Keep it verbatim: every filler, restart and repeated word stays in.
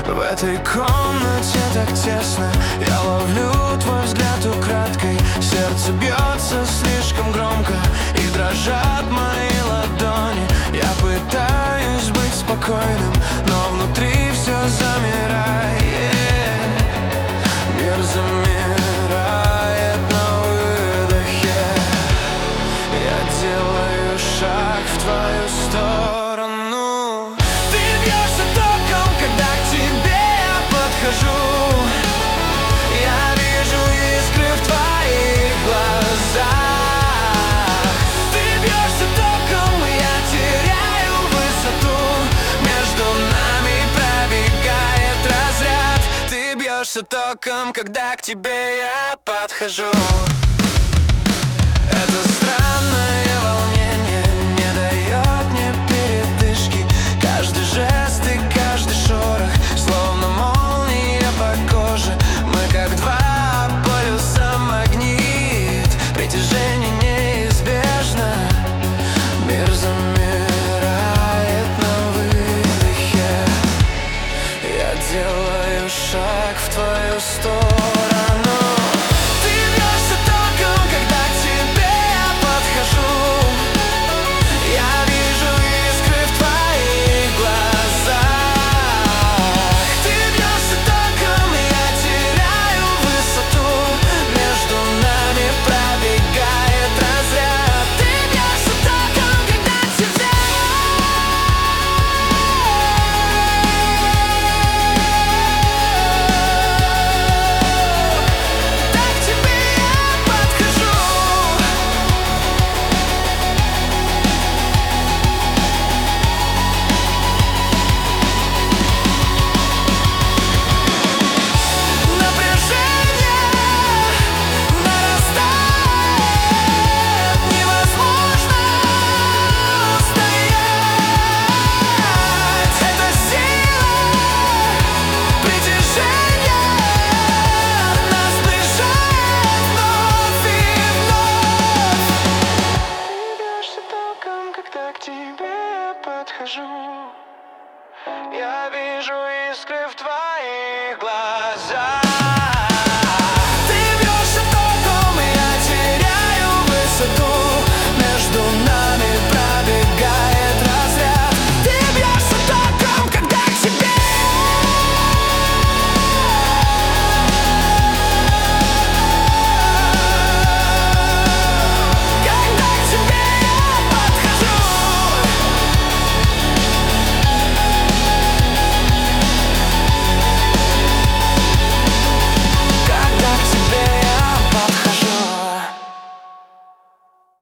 В этой комнате так тесно, я ловлю твой взгляд украдкой. Сердце бьется слишком громко и дрожат мои ладони. Я пытаюсь быть спокойным, но внутри все замирает. Мир замирает на выдохе. Я делаю шаг в твою сторону. Ты бьешься током, когда к тебе я подхожу. Я вижу искры в твоих глазах. Ты бьешься током, и я теряю высоту. Между нами пробегает разряд. Ты бьешься током, когда к тебе я подхожу. Это странное волнение не дает мне передышки. Каждый жест и каждый шорох словно молния по коже. Мы как два полюса магнит, притяжение неизбежно. Мир замирает на выдохе. Я делаю шаг в твою сторону. Когда к тебе я подхожу, я вижу искры в твоих